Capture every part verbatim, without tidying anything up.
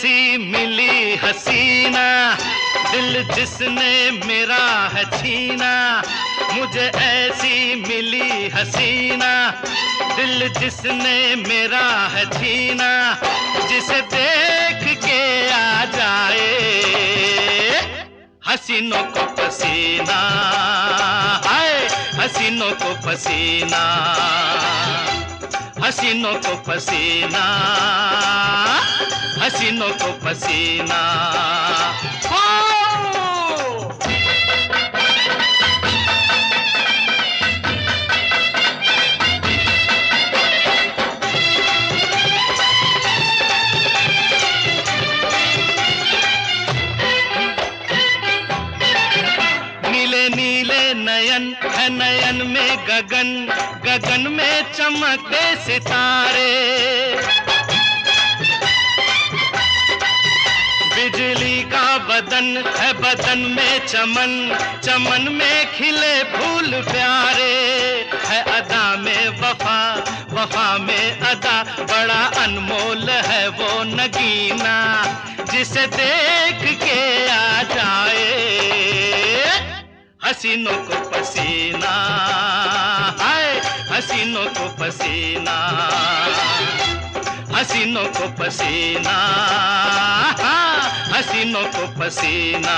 ऐसी मिली हसीना, दिल जिसने मेरा है छीना। मुझे ऐसी मिली हसीना, दिल जिसने मेरा है छीना। जिसे देख के आ जाए हसीनों को पसीना, हाय हसीनों को पसीना, हसीनों को पसीना, हसीनों को पसीना। नीले नीले नयन है नयन में गगन, गगन में चमकते सितारे। बिजली का बदन है बदन में चमन, चमन में खिले फूल प्यारे। है अदा में वफा, वफा में अदा, बड़ा अनमोल है वो नगीना। जिसे देख के आ जाए हसीनों को पसीना, हाय हसीनों को पसीना, हसीनों को पसीना, हाँ हसीनों को पसीना।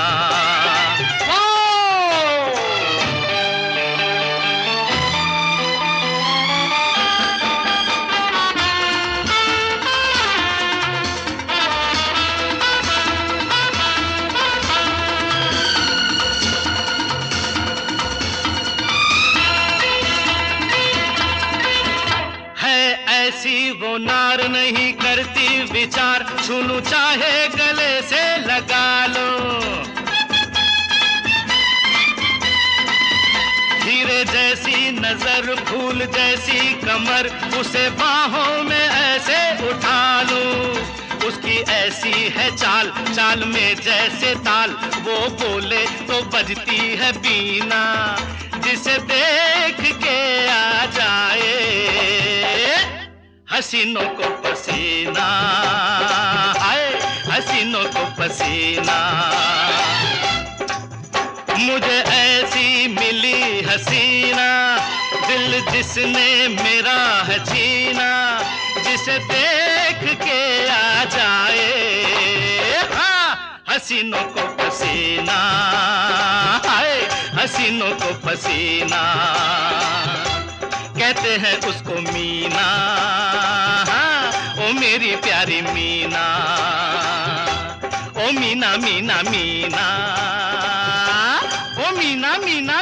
ऐसी वो नार नहीं करती विचार, छू लूं चाहे गले से लगा लो। हीरे जैसी नजर, फूल जैसी कमर, उसे बाहों में ऐसे उठा लूं। उसकी ऐसी है चाल, चाल में जैसे ताल, वो बोले तो बजती है बीना। जिसे देख के आ जाए हसीनों को पसीना, हाय हसीनों को पसीना। मुझे ऐसी मिली हसीना, दिल जिसने मेरा है छीना। जिसे देख के आ जाए हाँ हसीनों को पसीना, हाय हसीनों को पसीना। कहते हैं उसको मीना, हाँ ओ मेरी प्यारी मीना। ओ मीना मीना मीना, ओ मीना मीना